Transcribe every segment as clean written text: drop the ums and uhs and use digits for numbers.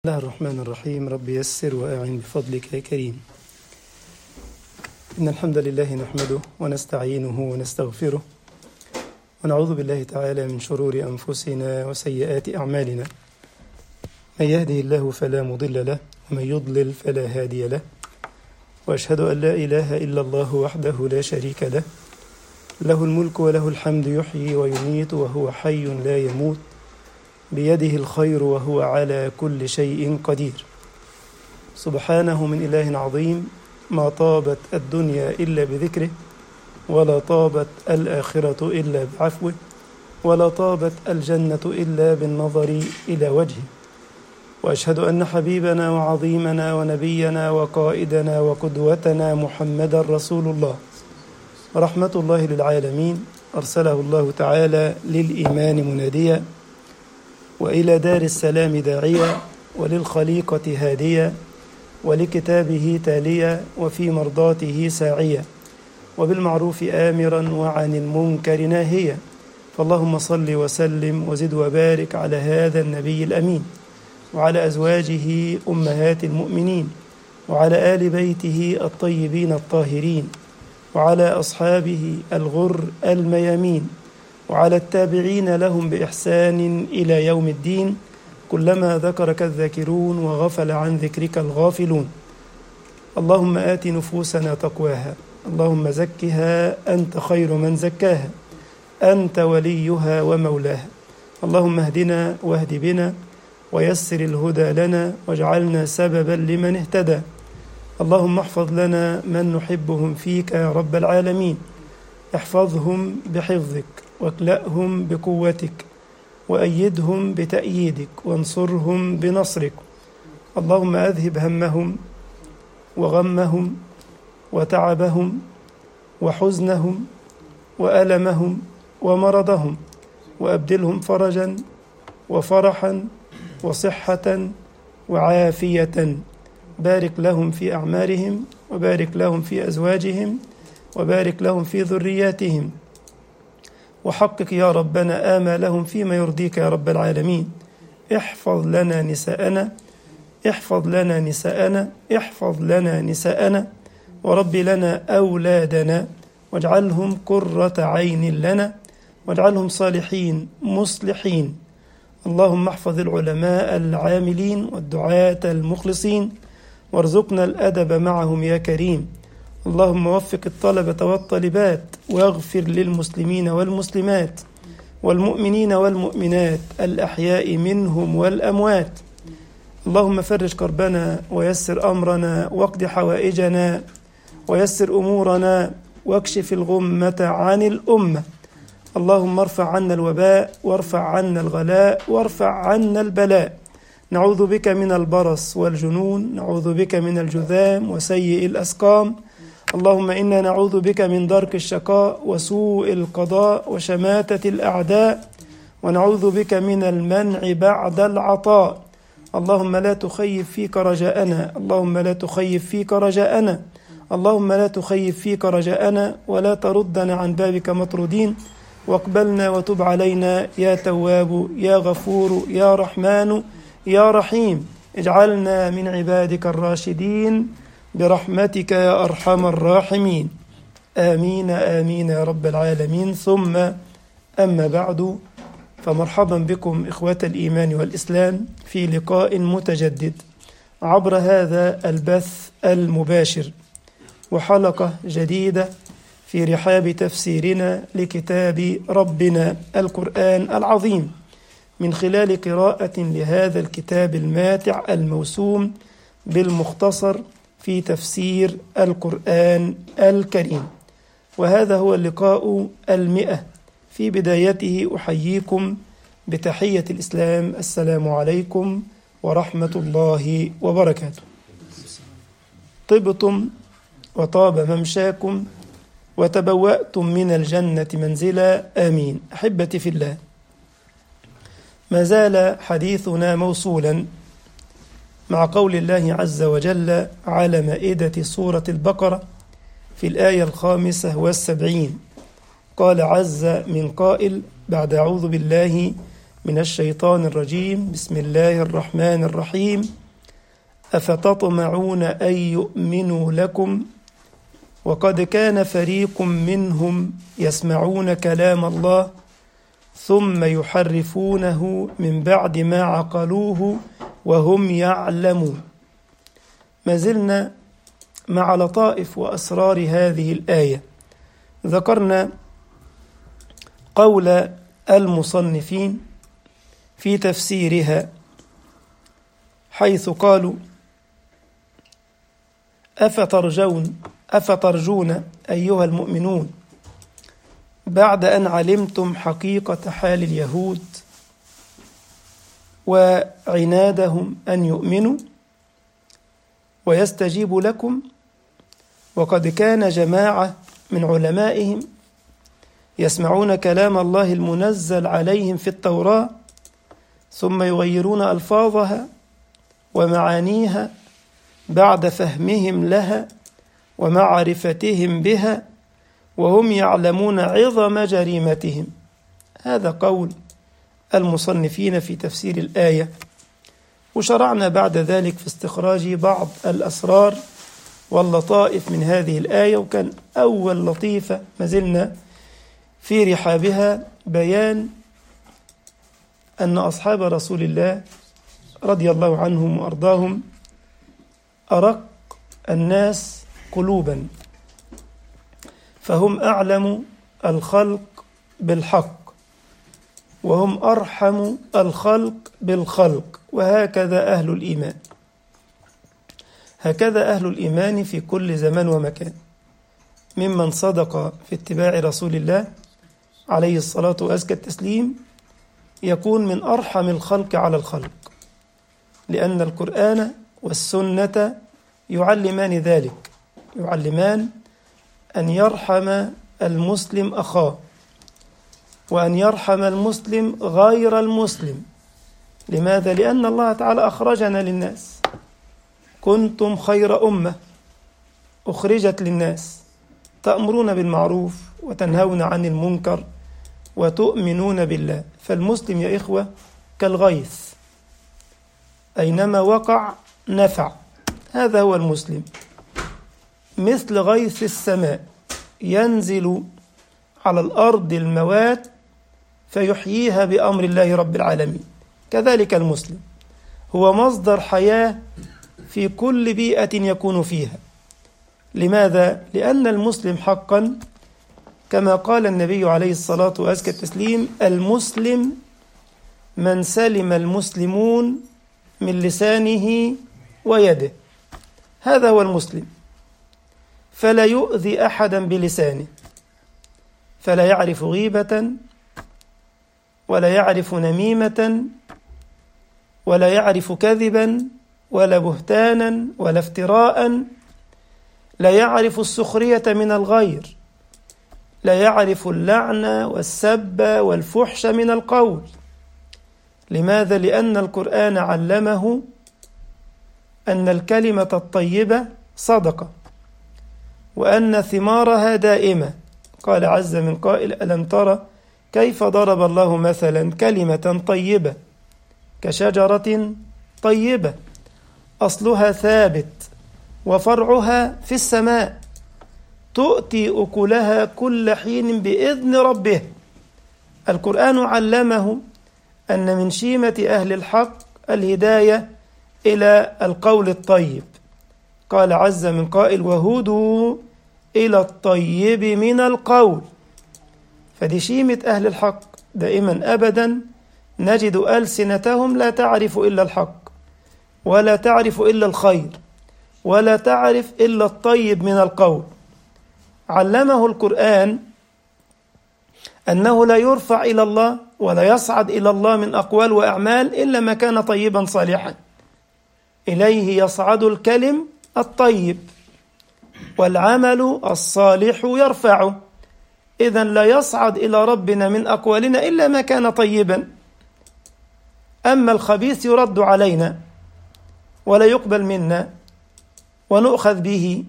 الله الرحمن الرحيم. رب يسر وأعن بفضلك يا كريم. إن الحمد لله نحمده ونستعينه ونستغفره ونعوذ بالله تعالى من شرور أنفسنا وسيئات أعمالنا. من يهده الله فلا مضل له ومن يضلل فلا هادي له، وأشهد أن لا إله إلا الله وحده لا شريك له، له الملك وله الحمد، يحيي ويميت وهو حي لا يموت، بيده الخير وهو على كل شيء قدير. سبحانه من إله عظيم، ما طابت الدنيا إلا بذكره، ولا طابت الآخرة إلا بعفوه، ولا طابت الجنة إلا بالنظر إلى وجهه. وأشهد أن حبيبنا وعظيمنا ونبينا وقائدنا وقدوتنا محمدا رسول الله، رحمة الله للعالمين، أرسله الله تعالى للإيمان مناديا، وإلى دار السلام داعيا، وللخليقة هاديا، ولكتابه تاليا، وفي مرضاته ساعيا، وبالمعروف آمرا وعن المنكر ناهيا. فاللهم صل وسلم وزد وبارك على هذا النبي الأمين، وعلى أزواجه أمهات المؤمنين، وعلى آل بيته الطيبين الطاهرين، وعلى أصحابه الغر الميامين، وعلى التابعين لهم بإحسان إلى يوم الدين. كلما ذكرك الذاكرون وغفل عن ذكرك الغافلون. اللهم آت نفوسنا تقواها، اللهم زكها أنت خير من زكاها، أنت وليها ومولاها. اللهم اهدنا واهد بنا، ويسر الهدى لنا، واجعلنا سببا لمن اهتدى. اللهم احفظ لنا من نحبهم فيك يا رب العالمين، احفظهم بحفظك، واكلأهم بقوتك، وأيدهم بتأييدك، وانصرهم بنصرك. اللهم أذهب همهم وغمهم وتعبهم وحزنهم وألمهم ومرضهم، وأبدلهم فرجا وفرحا وصحة وعافية. بارك لهم في أعمارهم، وبارك لهم في أزواجهم، وبارك لهم في ذرياتهم، وحقق يا ربنا آمالهم فيما يرضيك يا رب العالمين. احفظ لنا نساءنا، احفظ لنا نساءنا، احفظ لنا نساءنا، ورب لنا أولادنا، واجعلهم قرة عين لنا، واجعلهم صالحين مصلحين. اللهم احفظ العلماء العاملين والدعاة المخلصين، وارزقنا الأدب معهم يا كريم. اللهم وفق الطلبة والطالبات، واغفر للمسلمين والمسلمات والمؤمنين والمؤمنات الأحياء منهم والأموات. اللهم فرج كربنا، ويسر أمرنا، واقض حوائجنا، ويسر أمورنا، واكشف الغمة عن الأمة. اللهم ارفع عنا الوباء، وارفع عنا الغلاء، وارفع عنا البلاء. نعوذ بك من البرص والجنون، نعوذ بك من الجذام وسيء الأسقام. اللهم إنا نعوذ بك من درك الشقاء وسوء القضاء وشماتة الأعداء، ونعوذ بك من المنع بعد العطاء. اللهم لا تخيب فيك رجاءنا، اللهم لا تخيب فيك رجاءنا، اللهم لا تخيب فيك رجاءنا، ولا تردنا عن بابك مطرودين. واقبلنا وتب علينا يا تواب يا غفور يا رحمن يا رحيم. اجعلنا من عبادك الراشدين برحمتك يا أرحم الراحمين. آمين آمين يا رب العالمين. ثم أما بعد، فمرحبا بكم إخوة الإيمان والإسلام في لقاء متجدد عبر هذا البث المباشر، وحلقة جديدة في رحاب تفسيرنا لكتاب ربنا القرآن العظيم، من خلال قراءة لهذا الكتاب الماتع الموسوم بالمختصر في تفسير القرآن الكريم. وهذا هو اللقاء 100. في بدايته أحييكم بتحية الإسلام، السلام عليكم ورحمة الله وبركاته. طبتم وطاب ممشاكم وتبوأتم من الجنة منزلا، آمين. أحبتي في الله، ما زال حديثنا موصولا مع قول الله عز وجل على مائدة سورة البقرة في الآية 75. قال عز من قائل بعد أعوذ بالله من الشيطان الرجيم. بسم الله الرحمن الرحيم. أفتطمعون أن يؤمنوا لكم وقد كان فريق منهم يسمعون كلام الله ثم يحرفونه من بعد ما عقلوه وهم يعلمون. ما زلنا مع لطائف وأسرار هذه الآية. ذكرنا قول المصنفين في تفسيرها حيث قالوا: أفترجون أيها المؤمنون بعد أن علمتم حقيقة حال اليهود وعنادهم أن يؤمنوا ويستجيبوا لكم، وقد كان جماعة من علمائهم يسمعون كلام الله المنزل عليهم في التوراة ثم يغيرون ألفاظها ومعانيها بعد فهمهم لها ومعرفتهم بها وهم يعلمون عظم جريمتهم. هذا قول المصنفين في تفسير الآية. وشرعنا بعد ذلك في استخراج بعض الأسرار واللطائف من هذه الآية، وكان أول لطيفة ما زلنا في رحابها بيان أن أصحاب رسول الله رضي الله عنهم وأرضاهم أرق الناس قلوبا، فهم أعلم الخلق بالحق وهم أرحم الخلق بالخلق، وهكذا أهل الإيمان. هكذا أهل الإيمان في كل زمان ومكان، ممن صدق في اتباع رسول الله عليه الصلاة وأزكى التسليم يكون من أرحم الخلق على الخلق، لأن القرآن والسنة يعلمان ذلك، يعلمان أن يرحم المسلم أخاه وأن يرحم المسلم غير المسلم. لماذا؟ لأن الله تعالى أخرجنا للناس، كنتم خير أمة أخرجت للناس تأمرون بالمعروف وتنهون عن المنكر وتؤمنون بالله. فالمسلم يا إخوة كالغيث، أينما وقع نفع. هذا هو المسلم، مثل غيث السماء ينزل على الأرض الموات فيحييها بأمر الله رب العالمين. كذلك المسلم هو مصدر حياة في كل بيئة يكون فيها. لماذا؟ لأن المسلم حقا كما قال النبي عليه الصلاة وأزكى التسليم: المسلم من سلم المسلمون من لسانه ويده. هذا هو المسلم، فلا يؤذي أحدا بلسانه، فلا يعرف غيبة ولا يعرف نميمة ولا يعرف كذبا ولا بهتانا ولا افتراء، لا يعرف السخرية من الغير، لا يعرف اللعن والسب والفحش من القول. لماذا؟ لأن القرآن علمه أن الكلمة الطيبة صدقة وأن ثمارها دائمة. قال عز من قائل: ألم ترى كيف ضرب الله مثلا كلمة طيبة كشجرة طيبة أصلها ثابت وفرعها في السماء تؤتي أكلها كل حين بإذن ربه. القرآن علمه أن من شيمة أهل الحق الهداية إلى القول الطيب. قال عز من قائل: وهدوا إلى الطيب من القول. فدي شيمة أهل الحق، دائما أبدا نجد ألسنتهم لا تعرف إلا الحق ولا تعرف إلا الخير ولا تعرف إلا الطيب من القول. علمه القرآن أنه لا يرفع إلى الله ولا يصعد إلى الله من أقوال وأعمال إلا ما كان طيبا صالحا. إليه يصعد الكلم الطيب والعمل الصالح يرفعه. إذن لا يصعد إلى ربنا من أقوالنا إلا ما كان طيبا، أما الخبيث يرد علينا ولا يقبل منا ونؤخذ به.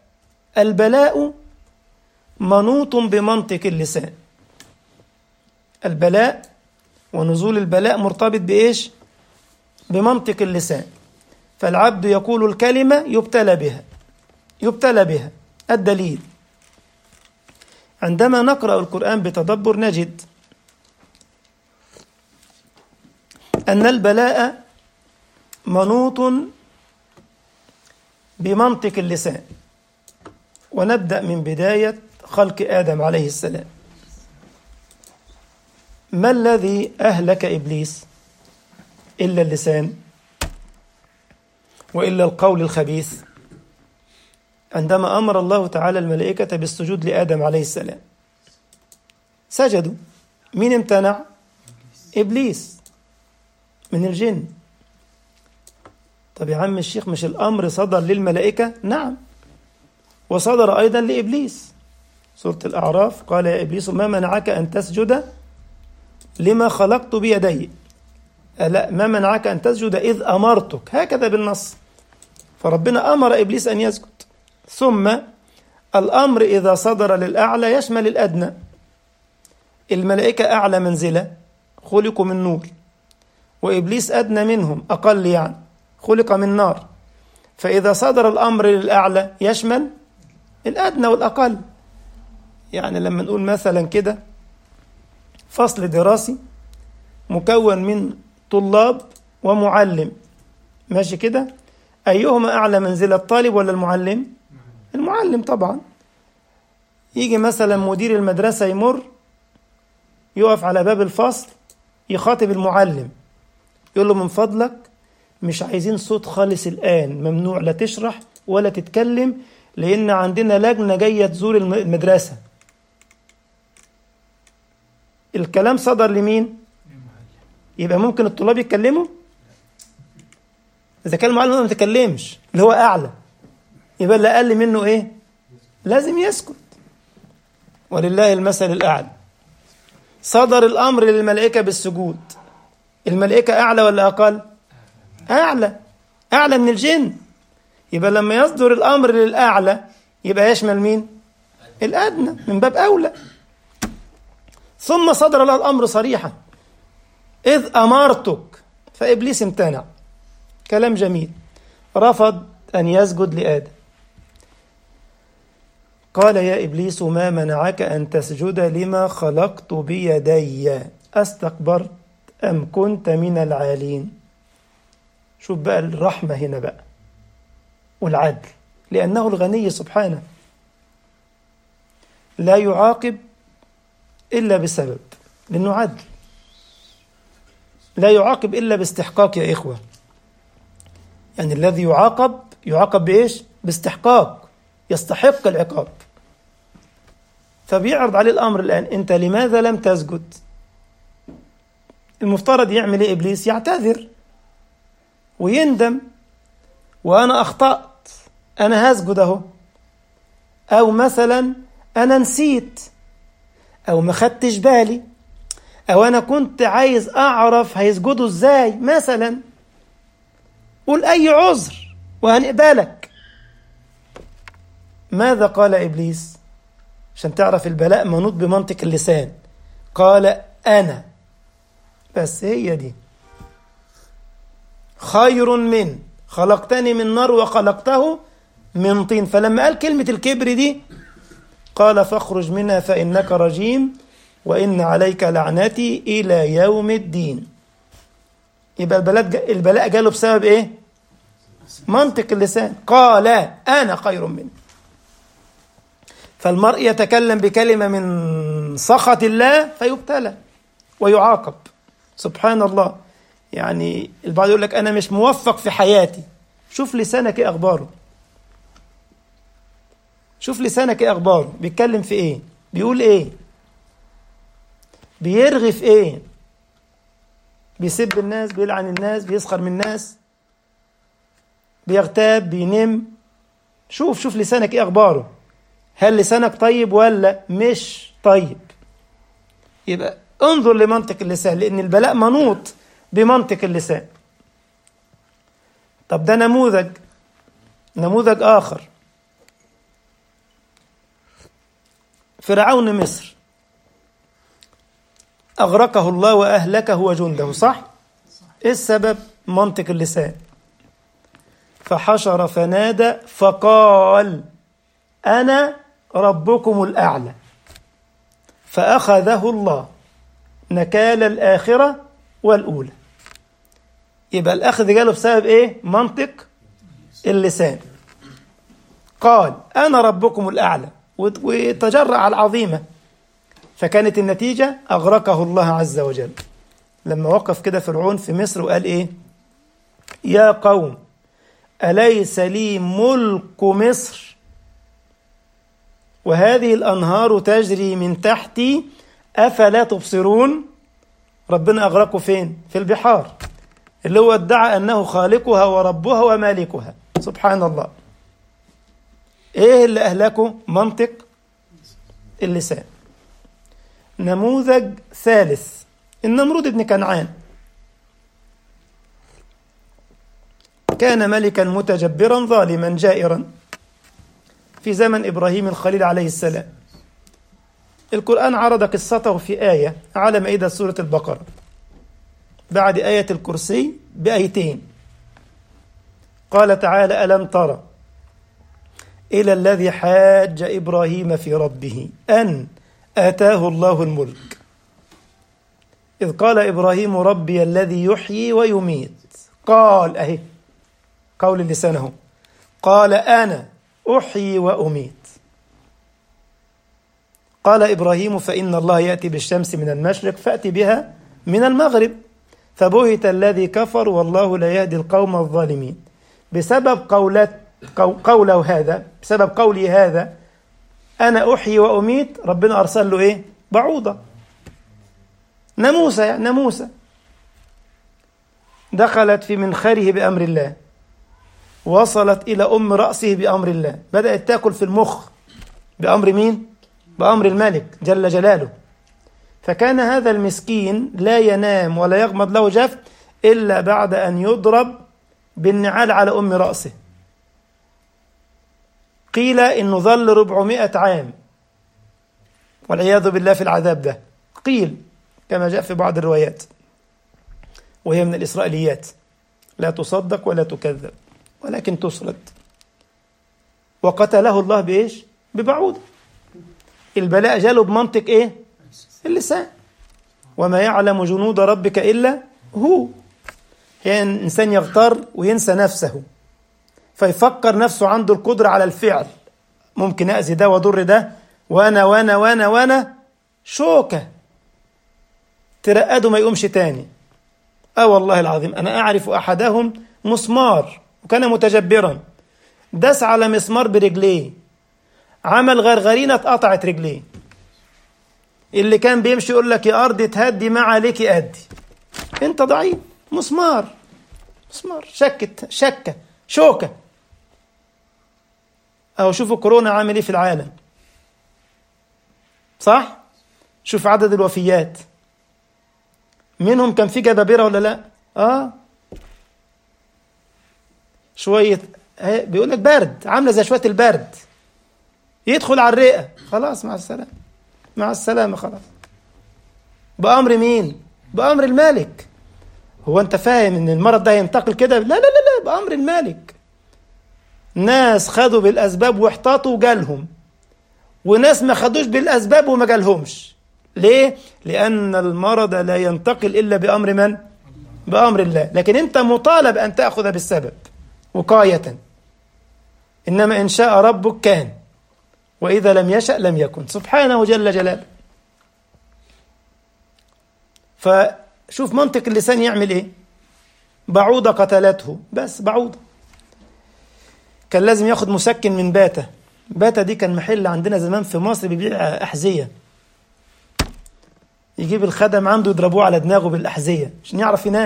فالبلاء منوط بمنطق اللسان. البلاء ونزول البلاء مرتبط بإيش؟ بمنطق اللسان. فالعبد يقول الكلمة يبتلى بها. الدليل: عندما نقرأ القرآن بتدبر نجد أن البلاء منوط بمنطق اللسان. ونبدأ من بداية خلق آدم عليه السلام. ما الذي أهلك إبليس؟ إلا اللسان وإلا القول الخبيث. عندما أمر الله تعالى الملائكة بالسجود لآدم عليه السلام سجدوا. مين امتنع؟ إبليس من الجن. طب يا عم الشيخ، مش الأمر صدر للملائكة؟ نعم، وصدر أيضا لإبليس. سورة الأعراف: قال يا إبليس ما منعك أن تسجد لما خلقت بيدي. لا، ما منعك أن تسجد إذ أمرتك، هكذا بالنص. فربنا أمر إبليس أن يسجد. ثم الأمر إذا صدر للأعلى يشمل الأدنى. الملائكة أعلى منزلة، خلقوا من نور، وإبليس أدنى منهم، أقل يعني، خلق من نار. فإذا صدر الأمر للأعلى يشمل الأدنى والأقل. يعني لما نقول مثلا كده فصل دراسي مكون من طلاب ومعلم، ماشي كده، أيهما أعلى منزلة، الطالب ولا المعلم؟ المعلم طبعا. يجي مثلا مدير المدرسة يمر، يقف على باب الفصل يخاطب المعلم، يقول له من فضلك مش عايزين صوت خالص الآن، ممنوع لا تشرح ولا تتكلم، لأن عندنا لجنة جاية تزور المدرسة. الكلام صدر لمين؟ يبقى ممكن الطلاب يتكلموا؟ إذا كان المعلم ما يتكلمش اللي هو أعلى، يبقى اللي أقل منه إيه؟ لازم يسكت. ولله المثل الأعلى. صدر الأمر للملائكة بالسجود، الملائكة أعلى ولا أقل؟ أعلى من الجن. يبقى لما يصدر الأمر للأعلى يبقى يشمل مين؟ الأدنى، من باب أولى. ثم صدر له الأمر صريحا: إذ أمرتك. فإبليس امتنع. كلام جميل، رفض أن يسجد لآدم. قال يا إبليس ما منعك أن تسجد لما خلقت بيدي، أستكبرت أم كنت من العالين؟ شوف بقى الرحمة هنا بقى والعدل، لأنه الغني سبحانه لا يعاقب إلا بسبب، لأنه عدل. لا يعاقب إلا باستحقاق يا إخوة. يعني الذي يعاقب بإيش؟ باستحقاق، يستحق العقاب. فبيعرض عليه الأمر الآن: أنت لماذا لم تسجد؟ المفترض يعمل إيه إبليس؟ يعتذر ويندم، وأنا أخطأت، أنا هسجد أهو. أو مثلا أنا نسيت، أو ما خدتش بالي، أو أنا كنت عايز أعرف هيسجدوا إزاي مثلا. قول أي عذر وهنقبلك. ماذا قال إبليس؟ عشان تعرف البلاء منوط بمنطق اللسان. قال أنا، بس هي دي، خير من، خلقتني من نار وخلقته من طين. فلما قال كلمة الكبر دي قال فاخرج منها فإنك رجيم وإن عليك لعنتي إلى يوم الدين. يبقى البلاء جاله بسبب إيه؟ منطق اللسان. قال أنا خير منه. فالمرء يتكلم بكلمة من سخط الله فيبتلى ويعاقب. سبحان الله. يعني البعض يقول لك أنا مش موفق في حياتي. شوف لسانك إيه أخباره، شوف لسانك إيه أخباره، بيتكلم في إيه، بيقول إيه، بيرغي في إيه، بيسب الناس، بيلعن الناس، بيسخر من الناس، بيغتاب، بينم. شوف لسانك إيه أخباره. هل لسانك طيب ولا مش طيب؟ يبقى انظر لمنطق اللسان، لأن البلاء منوط بمنطق اللسان. طب ده نموذج آخر. فرعون مصر أغرقه الله وأهلكه وجنده، صح؟ إيه السبب؟ منطق اللسان. فحشر فنادى فقال أنا ربكم الأعلى، فأخذه الله نكال الآخرة والأولى. يبقى الأخذ جاله بسبب إيه؟ منطق اللسان. قال أنا ربكم الأعلى وتجرأ على العظيمة، فكانت النتيجة أغرقه الله عز وجل. لما وقف كده فرعون في مصر وقال إيه؟ يا قوم أليس لي ملك مصر وهذه الأنهار تجري من تحتي أفلا تبصرون؟ ربنا أغرقه فين؟ في البحار، اللي هو ادعى أنه خالقها وربها ومالكها. سبحان الله. إيه اللي أهلكه؟ منطق اللسان. نموذج ثالث، النمرود بن كنعان. كان ملكا متجبرا ظالما جائرا في زمن إبراهيم الخليل عليه السلام. القرآن عرض قصته في آية على مائدة سورة البقرة بعد آية الكرسي بآيتين. قال تعالى ألم ترى إلى الذي حاج إبراهيم في ربه أن آتاه الله الملك إذ قال إبراهيم ربي الذي يحيي ويميت. قال أهي قول لسانه، قال أنا أحيي وأميت. قال إبراهيم فإن الله يأتي بالشمس من المشرق فأتي بها من المغرب فبهت الذي كفر والله لا يهدي القوم الظالمين. بسبب قوله هذا، بسبب قولي هذا أنا أحيي وأميت، ربنا أرسل له إيه؟ بعوضة، ناموسة، يعني ناموسة دخلت في منخره بأمر الله، وصلت إلى أم رأسه بأمر الله، بدأت تأكل في المخ بأمر مين؟ بأمر الملك جل جلاله. فكان هذا المسكين لا ينام ولا يغمض له جف إلا بعد أن يضرب بالنعال على أم رأسه. قيل إنه ظل 400 عام والعياذ بالله في العذاب ده، قيل كما جاء في بعض الروايات، وهي من الإسرائيليات لا تصدق ولا تكذب ولكن تسرد. وقتله الله بإيش؟ ببعوضة. البلاء جاله بمنطق إيه؟ اللسان. وما يعلم جنود ربك إلا هو. يعني الإنسان يغتر وينسى نفسه فيفكر نفسه عنده القدرة على الفعل، ممكن أأذي ده وضر ده، وأنا شوكة ترقده ما يقومش تاني. والله العظيم أنا أعرف أحدهم مسمار وكان متجبرا، دس على مسمار برجليه، عمل غرغرينة اتقطعت رجليه. اللي كان بيمشي يقول لك يا أرض تهدي ما عليك أدي، أنت ضعيف. مسمار شكة شوكة. أو شوفوا كورونا عامل إيه في العالم، صح؟ شوف عدد الوفيات، منهم كان في جبابرة ولا لا؟ شوية بيقول لك برد، عاملة زي شوية البرد، يدخل على الرئة خلاص مع السلامة، مع السلامة خلاص. بأمر مين؟ بأمر المالك. هو أنت فاهم إن المرض ده ينتقل كده؟ لا، بأمر المالك. ناس خدوا بالأسباب واحتاطوا وجالهم، وناس ما خدوش بالأسباب وما جالهمش. ليه؟ لأن المرض لا ينتقل إلا بأمر من؟ بأمر الله. لكن أنت مطالب أن تأخذ بالسبب وقاية. إنما إن شاء ربك كان، وإذا لم يشأ لم يكن، سبحانه جل جلاله. فشوف منطق اللسان يعمل إيه؟ بعوضة قتلته، بس بعوضة. كان لازم ياخد مسكن من باتا دي كان محل عندنا زمان في مصر بيبيع أحذية، يجيب الخدم عنده يضربوه على دماغه بالأحذية عشان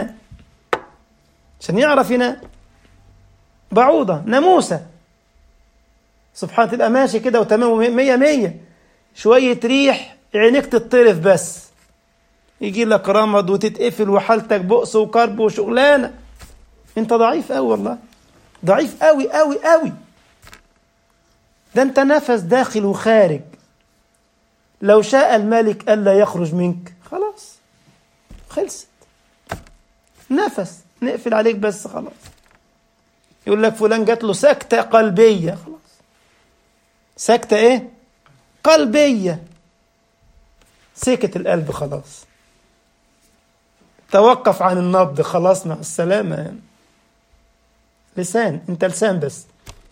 يعرف ينام. بعوضة، ناموسة، سبحان، تبقى ماشي كده وتمام 100 شوية ريح عينيك تطرف، بس يجي لك رمض وتتقفل وحالتك بؤس وكرب وشغلانة. انت ضعيف قوي، والله ضعيف قوي قوي قوي. ده انت نفس داخل وخارج، لو شاء الملك ألا يخرج منك خلاص خلصت، نفس نقفل عليك بس خلاص. يقول لك فلان جات له سكتة قلبية، خلاص سكتة ايه؟ قلبية، سكت القلب خلاص، توقف عن النبض خلاص، مع السلامة يعني. لسان، انت لسان بس.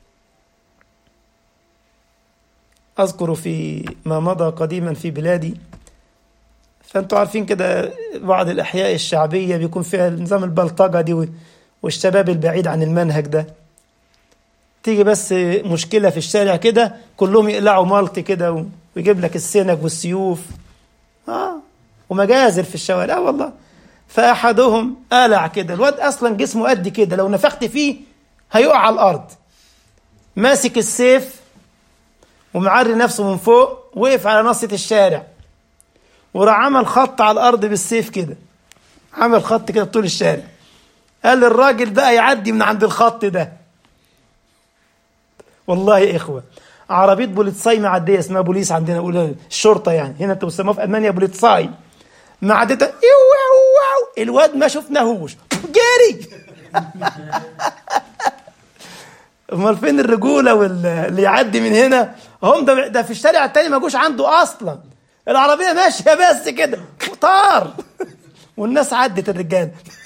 أذكر في ما مضى قديما في بلادي، فأنتوا عارفين كده بعض الأحياء الشعبية بيكون فيها نظام البلطجة دي والشباب البعيد عن المنهج ده. تيجي بس مشكلة في الشارع كده كلهم يقلعوا مالطي كده ويجيب لك السنج والسيوف ومجازر في الشوارع والله. فأحدهم قلع كده، الواد أصلا جسمه قد كده، لو نفخت فيه هيقع على الأرض، ماسك السيف ومعري نفسه من فوق، وقف على نصة الشارع وراح عمل خط على الأرض بالسيف كده، عمل خط كده طول الشارع. قال للراجل بقى يعدي من عند الخط ده. والله يا إخوة عربية بوليتساي معدية، اسمها بوليس عندنا، أقول الشرطة يعني، هنا انتوا بتسموها في ألمانيا بوليتساي، معدتها الواد ما شفناهوش جري. امال فين الرجولة واللي يعدي من هنا؟ هم ده في الشارع التاني ما جوش عنده أصلا، العربية ماشية بس كده طار والناس عدت الرجال.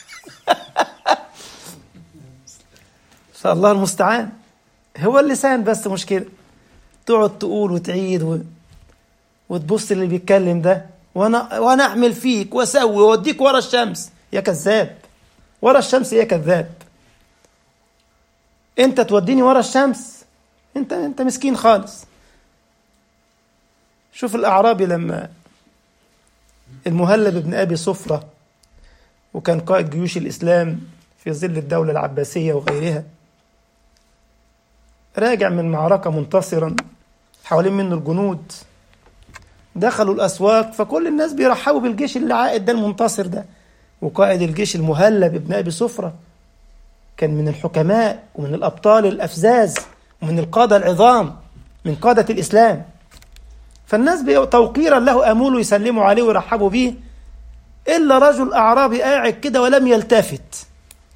فالله المستعان. هو اللسان بس مشكلة، تقعد تقول وتعيد وتبص اللي بيتكلم ده، وانا اعمل فيك واسوي واوديك ورا الشمس. يا كذاب، ورا الشمس يا كذاب، انت توديني ورا الشمس؟ انت مسكين خالص. شوف الأعرابي لما المهلب بن أبي صفرة، وكان قائد جيوش الإسلام في ظل الدولة العباسية وغيرها، راجع من معركة منتصرا، حوالين منه الجنود، دخلوا الأسواق، فكل الناس بيرحبوا بالجيش اللي عائد ده المنتصر ده. وقائد الجيش المهلب ابن أبي صفرة كان من الحكماء ومن الأبطال الأفزاز ومن القادة العظام، من قادة الإسلام. فالناس توقيرا له أمولوا يسلموا عليه ويرحبوا به، إلا رجل أعرابي قاعد كده ولم يلتفت.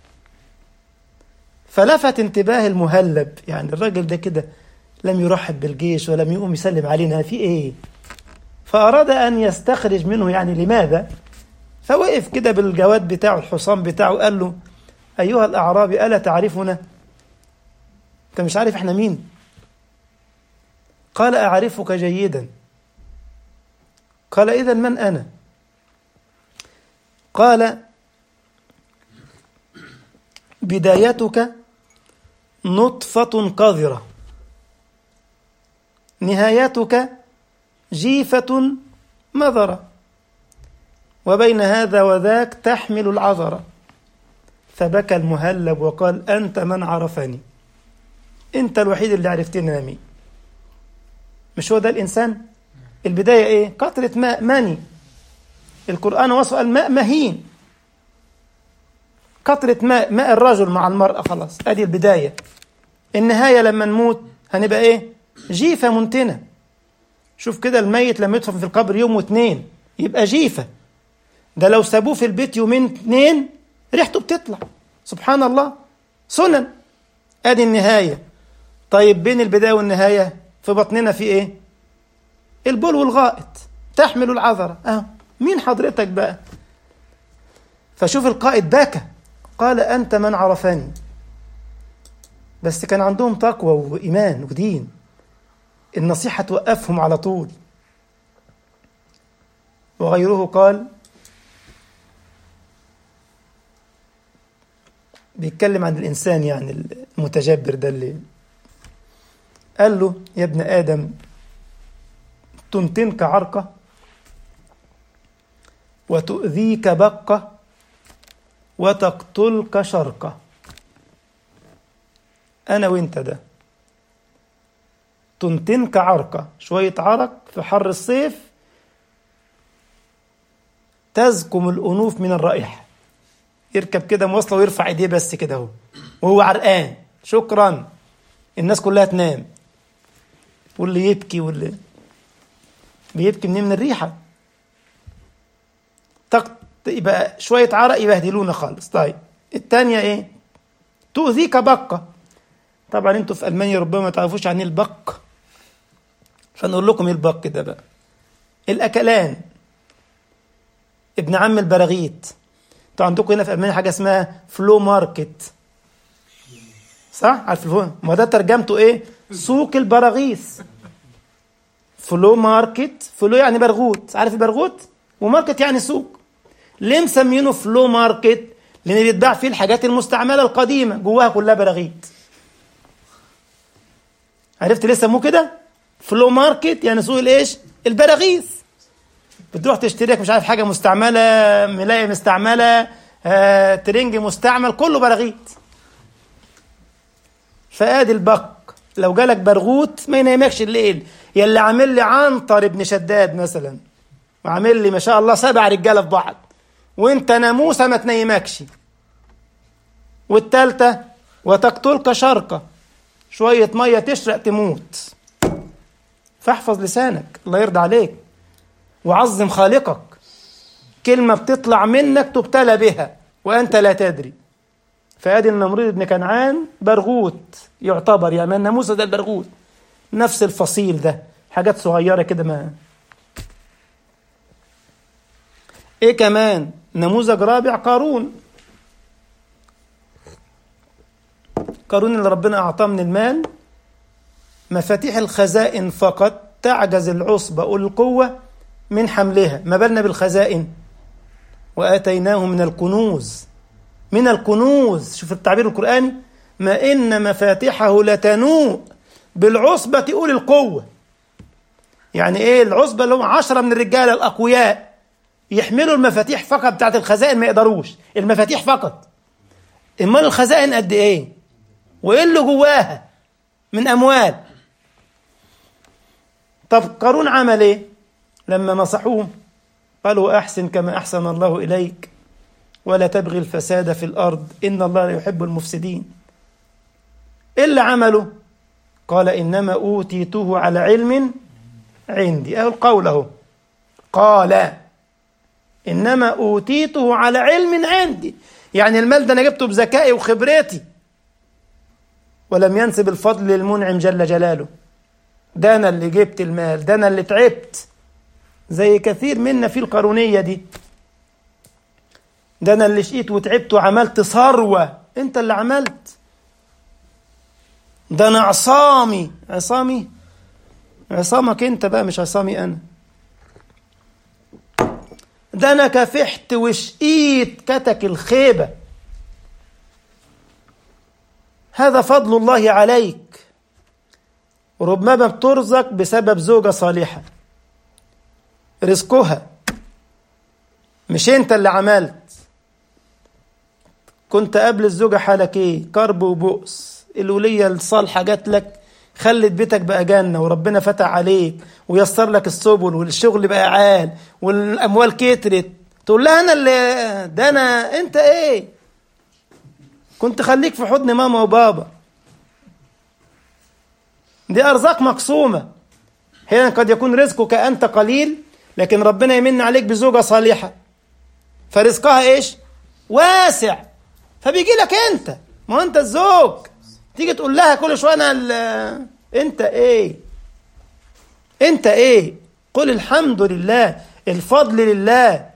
فلفت انتباه المهلب، يعني الراجل ده كده لم يرحب بالجيش ولم يقوم يسلم علينا، في إيه؟ فأراد أن يستخرج منه يعني لماذا؟ فوقف كده بالجواد بتاعه، الحصان بتاعه، قال له: أيها الأعرابي ألا تعرفنا؟ أنت مش عارف إحنا مين؟ قال: أعرفك جيدا. قال: إذن من أنا؟ قال: بدايتك نطفة قذرة، نهايتك جيفة مذرة، وبين هذا وذاك تحمل العذرة. فبكى المهلب وقال: أنت من عرفني، أنت الوحيد اللي عرفتني أنا مين. مش هو ده الإنسان؟ البداية إيه؟ قطرة ماء مني، القرآن وصف الماء مهين، قطرة ماء، ماء الرجل مع المرأة، خلاص أدي البداية. النهاية لما نموت هنبقى إيه؟ جيفة منتنة. شوف كده الميت لما يدفن في القبر يوم واتنين يبقى جيفة، ده لو سابوه في البيت يومين اتنين ريحته بتطلع، سبحان الله، سنن. أدي النهاية. طيب بين البداية والنهاية في بطننا في إيه؟ البول والغائط، تحمل العذرة. مين حضرتك بقى؟ فشوف القائد بكى، قال: أنت من عرفني. بس كان عندهم تقوى وإيمان ودين، النصيحة توقفهم على طول. وغيره قال، بيتكلم عن الإنسان يعني المتجبر ده، اللي قال له: يا ابن آدم، تنتنك عرقة وتؤذيك بقة وتقتلك شرقة. أنا وإنت ده، تنتنك عرقة، شوية عرق في حر الصيف تزكم الأنوف من الرائحة، يركب كده مواصلة ويرفع ايديه بس كده اهو وهو عرقان، شكرا، الناس كلها تنام، واللي يبكي واللي بيبكي من الريحة. يبقى شوية عرق يبهدلونا خالص. طيب التانية ايه؟ تؤذيك بقة. طبعا انتوا في ألمانيا ربما ما تعرفوش عن البق، فنقول لكم ايه البق ده بقى. الأكلان، ابن عم البراغيث. انتوا عندكم هنا في ألمانيا حاجة اسمها فلو ماركت، صح؟ عارف ما ده ترجمته ايه؟ سوق البراغيث. فلو ماركت، فلو يعني برغوت، عارف البرغوت؟ وماركت يعني سوق. ليه مسمينه فلو ماركت؟ لأن بيتباع فيه الحاجات المستعملة القديمة جواها كلها براغيث. عرفت ليه سموه كده؟ فلو ماركت يعني سوق الايش؟ البراغيث. بتروح تشتريك مش عارف حاجة مستعملة، ملاية مستعملة، ترنج مستعمل، كله براغيث. فادي البق. لو جالك برغوت ما ينامكش الليل. يلي عامل لي عنتر ابن شداد مثلا، وعامل لي ما شاء الله 7 رجاله في بعض، وانت ناموسه ما تنيمكش. والتالتة وتقتلك شرقة، شوية مية تشرق تموت. فاحفظ لسانك، الله يرضى عليك، وعظم خالقك. كلمة بتطلع منك تبتلى بها وأنت لا تدري. فادي النمرود بن كنعان برغوت يعتبر، يعني الناموسة ده البرغوت، نفس الفصيل ده، حاجات صغيرة كده. ما ايه كمان؟ نموذج رابع قارون. قارون اللي ربنا أعطاه من المال مفاتيح الخزائن فقط تعجز العصبة أولي القوة من حملها، ما بالنا بالخزائن. وآتيناه من الكنوز، من الكنوز، شوف التعبير القرآني، ما إن مفاتيحه لتنوء بالعصبة أولي القوة. يعني إيه العصبة؟ اللي هم 10 من الرجال الأقوياء يحملوا المفاتيح فقط بتاعت الخزائن، ما يقدروش المفاتيح فقط. امال الخزائن قد ايه؟ وايه اللي جواها من اموال؟ طب قارون عمل ايه لما نصحوه؟ قالوا احسن كما احسن الله اليك ولا تبغي الفساد في الارض ان الله لا يحب المفسدين. ايه اللي عمله؟ قال انما اوتيته على علم عندي. اهو القول اهو، قال إنما أوتيته على علم عندي، يعني المال ده أنا جبته بذكائي وخبرتي. ولم ينسب الفضل للمنعم جل جلاله. ده أنا اللي جبت المال، ده أنا اللي تعبت، زي كثير منا في القارونية دي. ده أنا اللي شقيت وتعبت وعملت ثروة، أنت اللي عملت. ده أنا عصامي. عصامك أنت بقى، مش عصامي أنا. ده أنا كافحت وشقيت كتك الخيبة. هذا فضل الله عليك. ربما بترزق بسبب زوجة صالحة، رزقها مش انت اللي عملت. كنت قبل الزوجة حالك ايه؟ كرب وبؤس. الولية الصالحة جات لك خلت بيتك بقى جنة، وربنا فتح عليك ويسر لك السبل، والشغل بقى عال، والأموال كترت. تقول لها أنا اللي ده أنا، أنت إيه؟ كنت خليك في حضن ماما وبابا. دي أرزاق مقسومة. هنا قد يكون رزقك أنت قليل، لكن ربنا يمن عليك بزوجة صالحة، فرزقها إيش؟ واسع، فبيجي لك أنت. ما أنت الزوج، تيجي تقول لها كل شوية أنا أنت إيه؟ أنت إيه؟ قل الحمد لله، الفضل لله.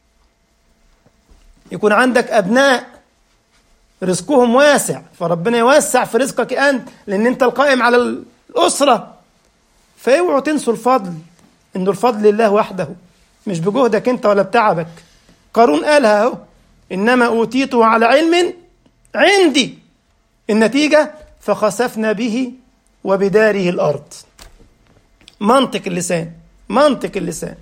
يكون عندك أبناء رزقهم واسع، فربنا يوسع في رزقك أنت، لأن أنت القائم على الأسرة. فاوعوا تنسوا الفضل، إنه الفضل لله وحده، مش بجهدك أنت ولا بتعبك. قارون قالها أهو، إنما أوتيته على علم عندي. النتيجة فخسفنا به وبداره الأرض. منطق اللسان.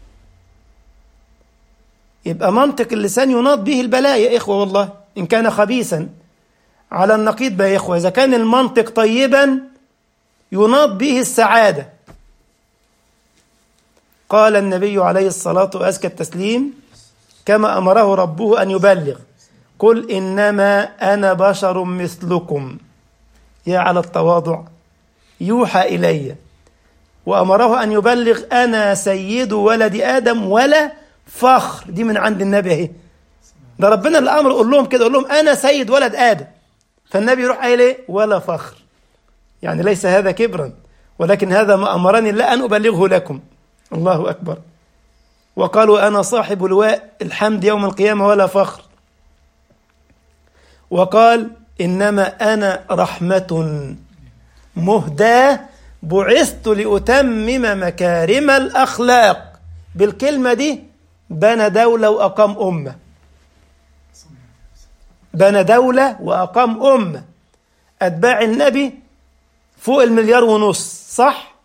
يبقى منطق اللسان يناط به البلاء يا إخوة، والله إن كان خبيثا على النقيض بقى يا إخوة. إذا كان المنطق طيبا يناط به السعادة. قال النبي عليه الصلاة وأزكى التسليم كما أمره ربه أن يبلغ: قل إنما أنا بشر مثلكم. يا على التواضع، يوحى إلي. وأمره أن يبلغ: أنا سيد ولد آدم ولا فخر، دي من عند النبي اهي. ده ربنا اللي امر، قول لهم كده، قول لهم انا سيد ولد ادم. فالنبي يروح قايل ايه؟ ولا فخر، يعني ليس هذا كبرا، ولكن هذا ما امرني الله ان ابلغه لكم. الله اكبر. وقالوا انا صاحب لواء الحمد يوم القيامه ولا فخر. وقال انما انا رحمه مهداه بعثت لاتمم مكارم الاخلاق. بالكلمه دي بنى دوله واقام امه، بنى دولة وأقام أمة. أتباع النبي فوق 1.5 مليار، صح؟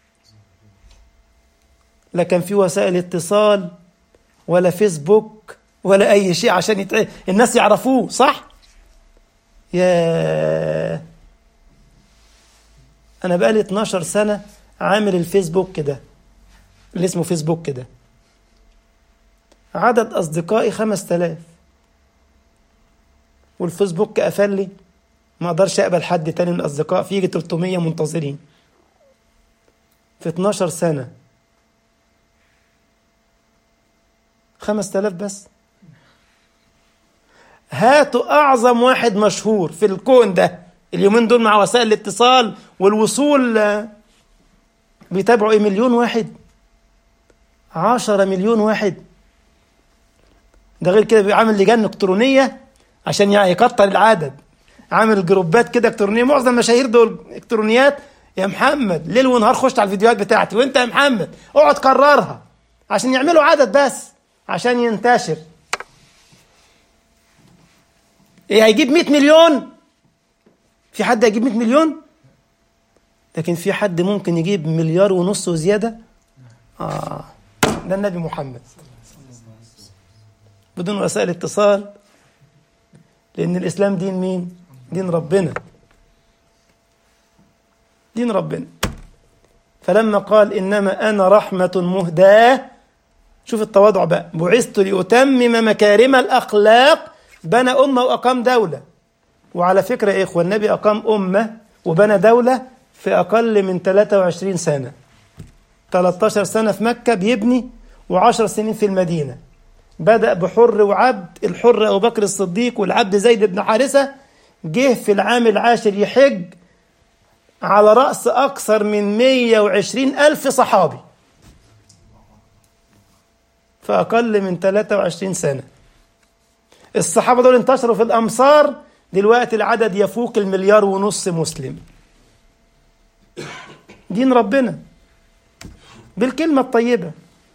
لا كان في وسائل اتصال ولا فيسبوك ولا أي شيء عشان الناس يعرفوه، صح؟ أنا بقالي 12 سنة عامل الفيسبوك كده، اللي اسمه فيسبوك كده، عدد أصدقائي 5000، والفيسبوك قفل لي، ما اقدرش اقبل حد تاني من الاصدقاء، في يجي 300 منتظرين في 12 سنة، 5000 بس. هاتوا اعظم واحد مشهور في الكون ده اليومين دول مع وسائل الاتصال والوصول، بيتابعوا 1,000,000 واحد، 10 مليون واحد. ده غير كده بيعمل لجان الكترونية عشان يكتر العدد، عامل جروبات كده الكترونيه، معظم المشاهير دول الكترونيات. يا محمد ليل ونهار خش على الفيديوهات بتاعتي، وانت يا محمد اقعد كررها عشان يعملوا عدد بس، عشان ينتشر. ايه هيجيب 100 مليون؟ في حد هيجيب 100 مليون؟ لكن في حد ممكن يجيب 1.5 مليار وزياده. ده النبي محمد بدون وسائل اتصال، لأن الإسلام دين مين؟ دين ربنا، دين ربنا. فلما قال إنما أنا رحمة مهداة، شوف التواضع بقى، بعثت لأتمم مكارم الأخلاق، بنى أمة وأقام دولة. وعلى فكرة يا إخوة، النبي أقام أمة وبنى دولة في أقل من 23 سنة، 13 سنة في مكة بيبني و10 سنين في المدينة. بدأ بحر وعبد، الحر أبو بكر الصديق والعبد زيد بن حارثة، جه في العام العاشر يحج على رأس أكثر من 120,000 صحابي في أقل من 23 سنة. الصحابة دول انتشروا في الأمصار، دلوقتي العدد يفوق 1.5 مليار مسلم. دين ربنا بالكلمة الطيبة،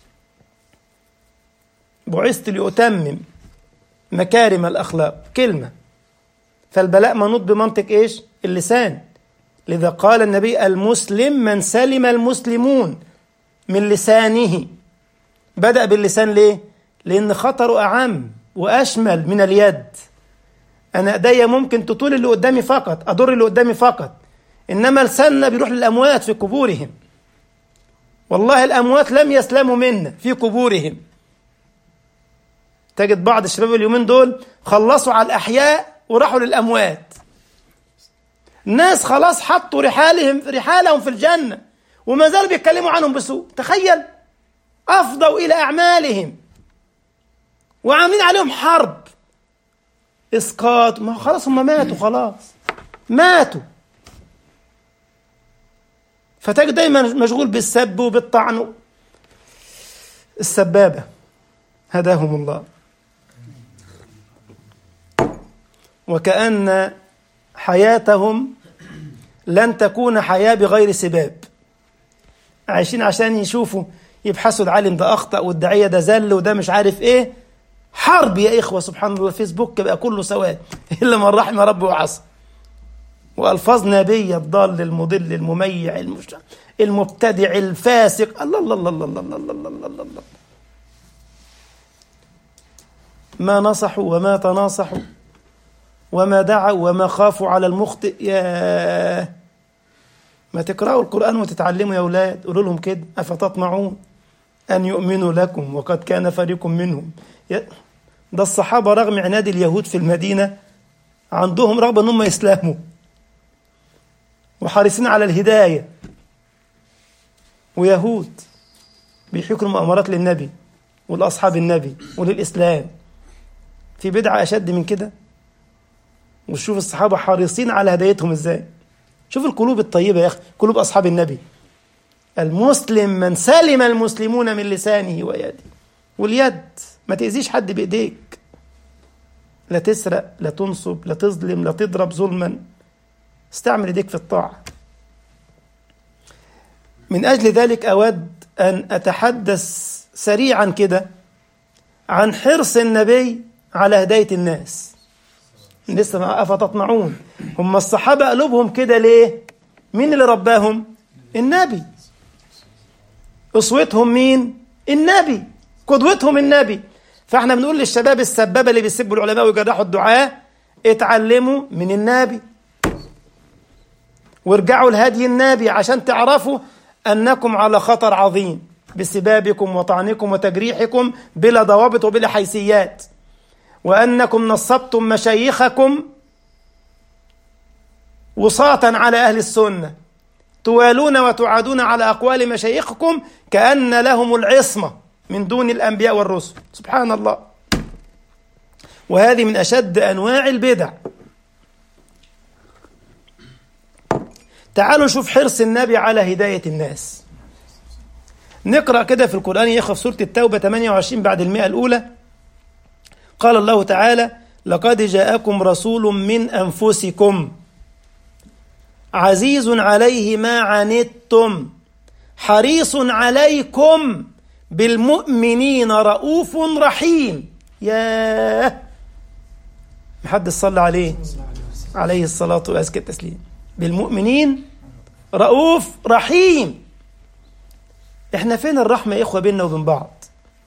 بعثت لأتمم مكارم الأخلاق، كلمة. فالبلاء منوط بمنطق إيش؟ اللسان. لذا قال النبي المسلم من سلم المسلمون من لسانه. بدأ باللسان ليه؟ لأن خطره أعم وأشمل من اليد. أنا إيديا ممكن تطول اللي قدامي فقط، أضر اللي قدامي فقط، إنما لساننا بيروح للأموات في قبورهم. والله الأموات لم يسلموا منا في قبورهم. تجد بعض الشباب اليومين دول خلصوا على الأحياء وراحوا للأموات. الناس خلاص حطوا رحالهم في الجنة وما زالوا بيتكلموا عنهم بسوء. تخيل، أفضوا إلى أعمالهم وعاملين عليهم حرب إسقاط. ما خلاص هم ماتوا، خلاص ماتوا. فتجد دايما مشغول بالسب وبالطعن. السبابة هداهم الله. وكأن حياتهم لن تكون حياة بغير سباب، عايشين عشان يشوفوا، يبحثوا العالم ده أخطأ والداعية ده زل وده مش عارف إيه. حرب يا إخوة، سبحان الله. الفيسبوك بقى كله سواد إلا من رحم ربي وعصى. وألفاظ نبية، الضال المضل المميع المبتدع الفاسق. الله الله الله الله الله الله الله الله الله الله. ما نصحوا وما تناصحوا وما دعوا وما خافوا على المخطئ. يا ما تقرأوا القرآن وتتعلموا يا أولاد. قولوا لهم كده، أفتطمعون أن يؤمنوا لكم وقد كان فريق منهم. ده الصحابة رغم عناد اليهود في المدينة عندهم رغبة أنهم يسلموا وحريصين على الهداية. ويهود بيحكوا مؤامرات للنبي ولأصحاب النبي وللإسلام. في بدعة أشد من كده؟ وشوف الصحابة حريصين على هدايتهم إزاي. شوف القلوب الطيبة يا أخي، قلوب أصحاب النبي. المسلم من سلم المسلمون من لسانه ويده. واليد ما تأذيش حد بإيديك، لا تسرق، لا تنصب، لا تظلم، لا تضرب ظلما. استعمل يديك في الطاعة. من أجل ذلك أود أن أتحدث سريعا كده عن حرص النبي على هداية الناس. لسه ما أفتطمعون، هم الصحابة قلوبهم كده ليه؟ مين اللي رباهم؟ النبي. أسوتهم مين؟ النبي. قدوتهم النبي. فاحنا بنقول للشباب السبابة اللي بيسبوا العلماء ويجرحوا الدعاة: اتعلموا من النبي وارجعوا لهدي النبي عشان تعرفوا أنكم على خطر عظيم بسبابكم وطعنكم وتجريحكم بلا ضوابط وبلا حيثيات، وأنكم نصبتم مشايخكم وصاة على أهل السنة، توالون وتعادون على أقوال مشايخكم كأن لهم العصمة من دون الأنبياء والرسل. سبحان الله. وهذه من أشد أنواع البدع. تعالوا نشوف حرص النبي على هداية الناس. نقرأ كده في القرآن يا إخوة في سورة التوبة 28 بعد 100 الأولى. قال الله تعالى: لقد جاءكم رسول من أنفسكم عزيز عليه ما عنتم حريص عليكم بالمؤمنين رؤوف رحيم. ياه، محدث صلى عليه عليه الصلاة وأزكى التسليم. بالمؤمنين رؤوف رحيم. احنا فين الرحمة يا إخوة بيننا وبين بعض؟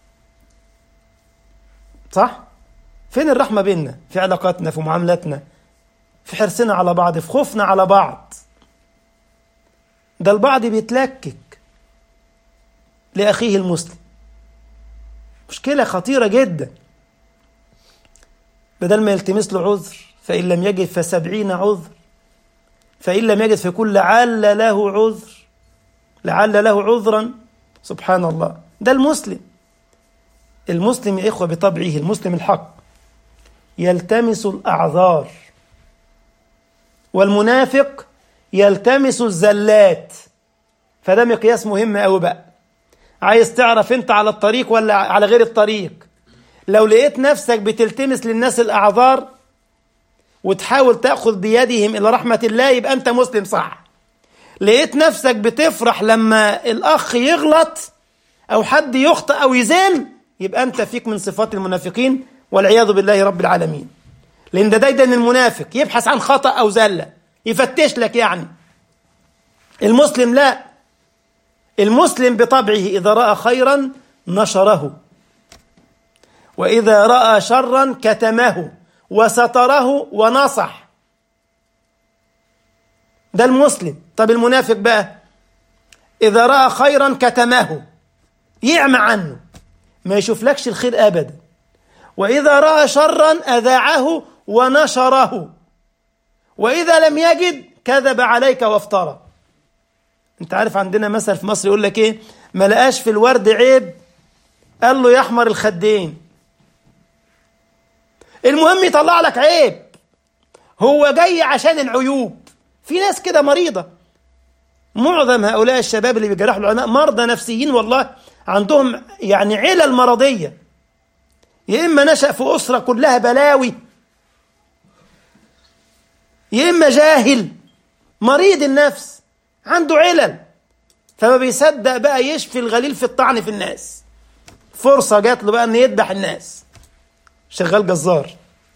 صح؟ فين الرحمة بيننا في علاقاتنا، في معاملاتنا، في حرصنا على بعض، في خوفنا على بعض؟ ده البعض بيتلكك لأخيه المسلم. مشكلة خطيرة جدا. بدل ما يلتمس له عذر، فإن لم يجد ف70 عذر، فإن لم يجد فكل لعل له عذر، لعل له عذرا. سبحان الله. ده المسلم. المسلم يا إخوة بطبعه، المسلم الحق، يلتمس الأعذار، والمنافق يلتمس الزلات. فده مقياس مهم أوي بقى. عايز تعرف انت على الطريق ولا على غير الطريق؟ لو لقيت نفسك بتلتمس للناس الأعذار وتحاول تأخذ بيدهم إلى رحمة الله، يبقى أنت مسلم صح. لقيت نفسك بتفرح لما الأخ يغلط أو حد يخطئ أو يزل، يبقى أنت فيك من صفات المنافقين والعياذ بالله رب العالمين. لأن ده دايما المنافق يبحث عن خطأ أو زلة، يفتش لك يعني. المسلم لا. المسلم بطبعه إذا رأى خيرا نشره، وإذا رأى شرا كتمه وستره ونصح. ده المسلم. طب المنافق بقى إذا رأى خيرا كتمه، يعمى عنه، ما يشوفلكش الخير أبدا. وإذا رأى شرا أذاعه ونشره، وإذا لم يجد كذب عليك وافترى. انت عارف عندنا مثل في مصر يقول لك ايه؟ ما لقاش في الورد عيب قال له يحمر الخدين. المهم يطلع لك عيب، هو جاي عشان العيوب. في ناس كده مريضة. معظم هؤلاء الشباب اللي بيجرحوا العلماء مرضى نفسيين والله، عندهم يعني علل مرضية. يا إما نشأ في أسرة كلها بلاوي، يا إما جاهل مريض النفس عنده علل، فما بيصدق بقى يشفي الغليل في الطعن في الناس. فرصة جات له بقى أن يذبح الناس. شغال جزار،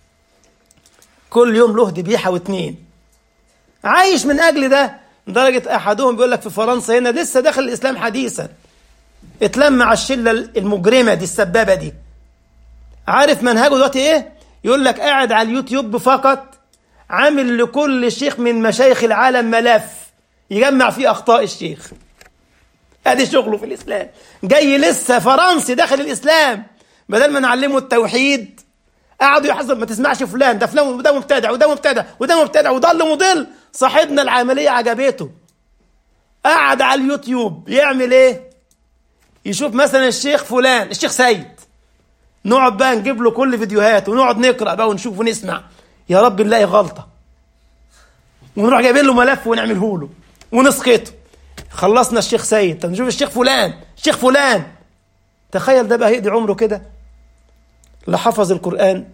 كل يوم له ذبيحة واتنين، عايش من أجل ده. لدرجة أحدهم بيقول لك في فرنسا هنا لسه داخل الإسلام حديثا، اتلم مع الشلة المجرمة دي السبابة دي. عارف منهجه دلوقتي إيه؟ يقول لك قاعد على اليوتيوب فقط، عامل لكل شيخ من مشايخ العالم ملف يجمع فيه أخطاء الشيخ. ادي شغله في الإسلام. جاي لسه فرنسي داخل الإسلام، بدل ما نعلمه التوحيد قعدوا يحذر ما تسمعش فلان، ده فلان وده مبتدع وده مبتدع وده مبتدع وضل مضل. صاحبنا العملية عجبته، قعد على اليوتيوب يعمل ايه؟ يشوف مثلا الشيخ فلان، الشيخ سيد نقعد بقى نجيب له كل فيديوهات ونقعد نقرأ بقى ونشوف ونسمع، يا رب نلاقي غلطة ونروح جايبين له ملف ونعمله له ونسقطه. خلصنا الشيخ سيد، طب نشوف الشيخ فلان، الشيخ فلان. تخيل ده بقى هيقضي عمره كده، لا حفظ القرآن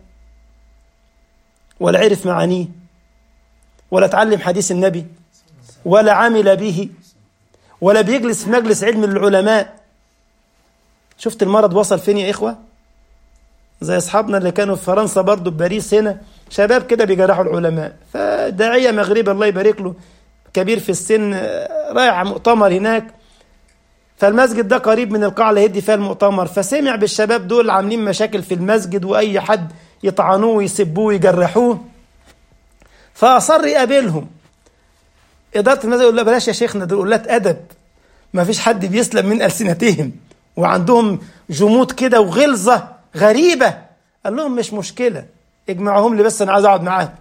ولا عرف معانيه ولا تعلم حديث النبي ولا عمل به ولا بيجلس في مجلس علم العلماء. شفت المرض وصل فين يا إخوة؟ زي أصحابنا اللي كانوا في فرنسا برضو، بباريس هنا، شباب كده بيجرحوا العلماء. فداعية مغربي الله يبارك له كبير في السن رايح مؤتمر هناك، فالمسجد ده قريب من القاعة اللي هيدي فيها المؤتمر، فسمع بالشباب دول عاملين مشاكل في المسجد وأي حد يطعنوه ويسبوه ويجرحوه، فأصر يقابلهم. إدارة المسجد يقول له بلاش يا شيخنا، دول قلات أدب، ما فيش حد بيسلم من ألسنتهم وعندهم جمود كده وغلظة غريبة. قال لهم مش مشكلة، اجمعهم لي بس أنا عايز أقعد معاهم.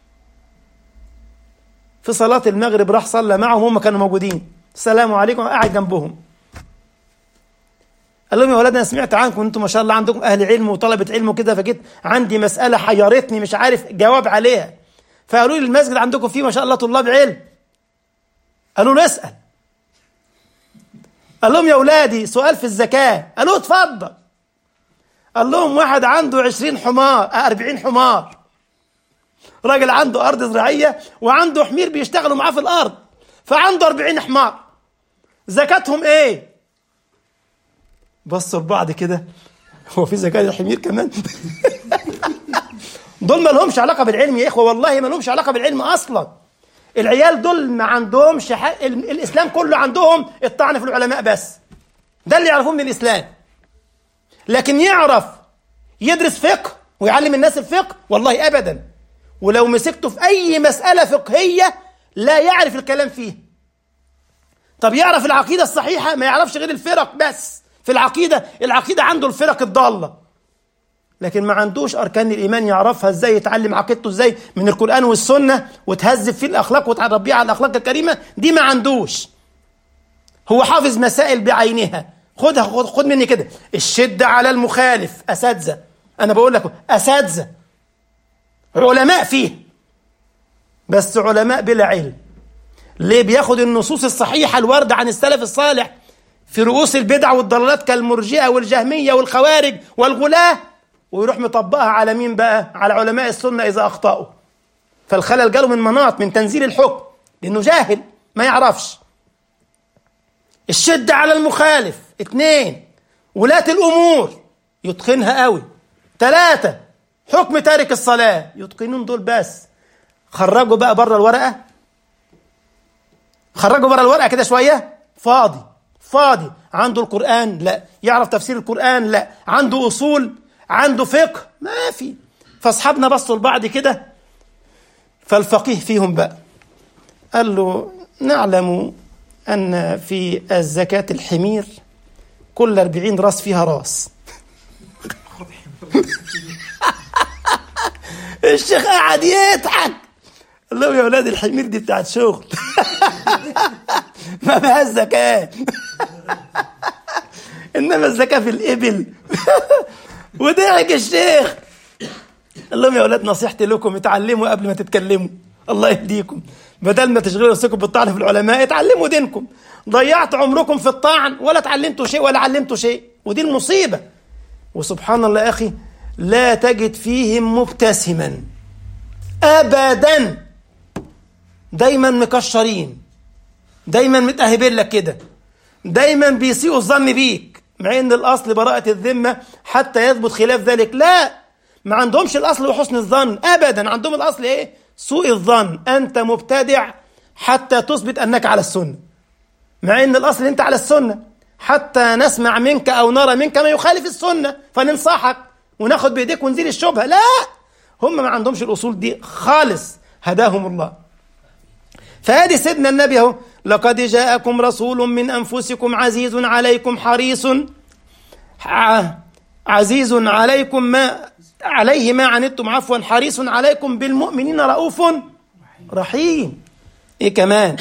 في صلاة المغرب راح صلى معهم، هم كانوا موجودين، السلام عليكم، قاعد جنبهم. قال لهم يا ولاد أنا سمعت عنكم أنتم ما شاء الله عندكم أهل علم وطلبة علم وكده، فجيت عندي مسألة حيرتني مش عارف جواب عليها، فقالوا لي المسجد عندكم فيه ما شاء الله طلاب علم. قالوا له اسأل. قال لهم يا أولادي سؤال في الزكاة. قالوا اتفضل. قال لهم واحد عنده 40 حمار، راجل عنده أرض زراعية وعنده حمير بيشتغلوا معاه في الأرض، فعنده 40 حمار، زكاتهم إيه؟ بصوا لبعض كده، هو في زكاة الحمير كمان؟ دول ما لهمش علاقة بالعلم يا إخوة، والله ما لهمش علاقة بالعلم أصلا. العيال دول ما عندهمش الإسلام كله عندهم الطعن في العلماء بس، ده اللي يعرفوه من الإسلام. لكن يعرف يدرس فقه ويعلم الناس الفقه؟ والله أبدا. ولو مسكته في أي مسألة فقهية لا يعرف الكلام فيه. طب يعرف العقيدة الصحيحة؟ ما يعرفش غير الفرق بس في العقيدة عنده الفرق الضالة، لكن ما عندوش أركان الإيمان يعرفها إزاي، يتعلم عقيدته إزاي من القرآن والسنة وتهذب فيه الأخلاق وتربيه على الأخلاق الكريمة، دي ما عندوش. هو حافظ مسائل بعينها. خد مني كده، الشدة على المخالف، أساتذة، أنا بقول لك أساتذة علماء فيه، بس علماء بلا علم. ليه؟ بياخد النصوص الصحيحة الواردة عن السلف الصالح في رؤوس البدع والضلالات كالمرجئة والجهمية والخوارج والغلاة، ويروح مطبقها على مين بقى؟ على علماء السنة إذا أخطأوا. فالخلل جاله من مناط من تنزيل الحكم، لأنه جاهل ما يعرفش. الشدة على المخالف. 2 ولاة الأمور يتقنها قوي. 3 حكم تارك الصلاة يتقنون دول بس. خرجوا بقى بره الورقة، خرجوا بره الورقة كده شوية، فاضي. عنده القرآن؟ لا. يعرف تفسير القرآن؟ لا. عنده أصول؟ عنده فقه؟ ما في. فاصحابنا بصوا لبعض كده، فالفقيه فيهم بقى قال له نعلم أن في الزكاة الحمير كل 40 راس فيها راس. الشيخ قاعد يضحك، قال لهم يا أولاد الحمير دي بتاعت شغل، ما فيهاش زكاة، إنما الزكاة في الإبل. وضحك الشيخ. قال لهم يا أولاد نصيحتي لكم اتعلموا قبل ما تتكلموا، الله يهديكم، بدل ما تشغلوا نفسكم بالطعن في العلماء اتعلموا دينكم. ضيعت عمركم في الطعن ولا اتعلمتوا شيء ولا علمتوا شيء، ودي المصيبة. وسبحان الله يا أخي لا تجد فيهم مبتسما أبدا، دايما مكشرين، دايما متأهبين لك كده، دايما بيسيئوا الظن بيك، مع ان الاصل براءة الذمة حتى يثبت خلاف ذلك. لا، ما عندهمش الاصل وحسن الظن ابدا، عندهم الاصل ايه؟ سوء الظن. انت مبتدع حتى تثبت انك على السنة، مع ان الاصل انت على السنة، حتى نسمع منك او نرى منك ما يخالف السنة فننصحك وناخد بايديك ونزيل الشبهة. لا، هم ما عندهمش الاصول دي خالص، هداهم الله. فهذه سيدنا النبي اهو، لقد جاءكم رسول من أنفسكم عزيز عليكم عزيز عليكم ما عليه ما عنتم عفوا حريص عليكم بالمؤمنين رؤوف رحيم. ايه كمان؟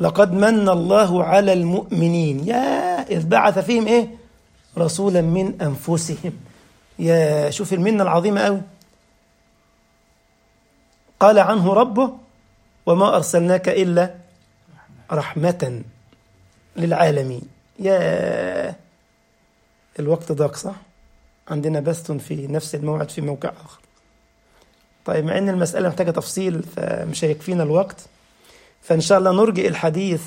لقد من الله على المؤمنين إذ بعث فيهم إيه؟ رسولا من أنفسهم. شوف المنة العظيمة أوي. قال عنه ربه وما أرسلناك إلا رحمة للعالمين. الوقت ضاق صح؟ عندنا بث في نفس الموعد في موقع آخر. طيب مع أن المسألة محتاجة تفصيل فمش هيكفينا الوقت، فإن شاء الله نرجئ الحديث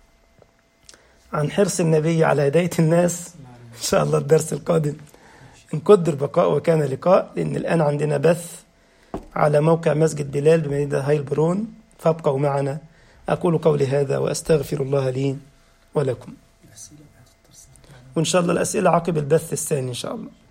عن حرص النبي على هداية الناس إن شاء الله الدرس القادم إن قدر بقاء وكان لقاء، لأن الآن عندنا بث على موقع مسجد بلال بمدينة هايلبرون، فابقوا معنا. أقول قولي هذا وأستغفر الله لي ولكم، وإن شاء الله الأسئلة عقب البث الثاني إن شاء الله.